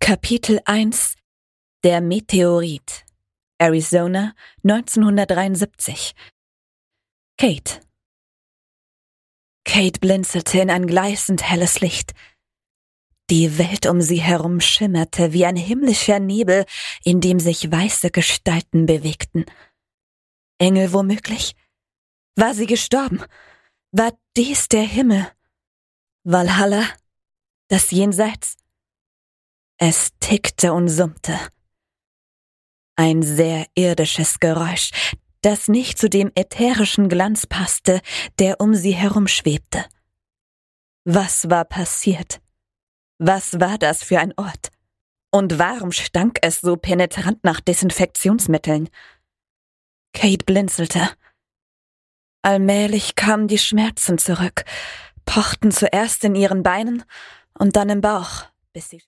Kapitel 1 Der Meteorit Arizona 1973 Kate blinzelte in ein gleißend helles Licht. Die Welt um sie herum schimmerte wie ein himmlischer Nebel, in dem sich weiße Gestalten bewegten. Engel womöglich? War sie gestorben? War dies der Himmel? Valhalla? Das Jenseits? Es tickte und summte. Ein sehr irdisches Geräusch, das nicht zu dem ätherischen Glanz passte, der um sie herum schwebte. Was war passiert? Was war das für ein Ort? Und warum stank es so penetrant nach Desinfektionsmitteln? Kate blinzelte. Allmählich kamen die Schmerzen zurück, pochten zuerst in ihren Beinen und dann im Bauch, bis sie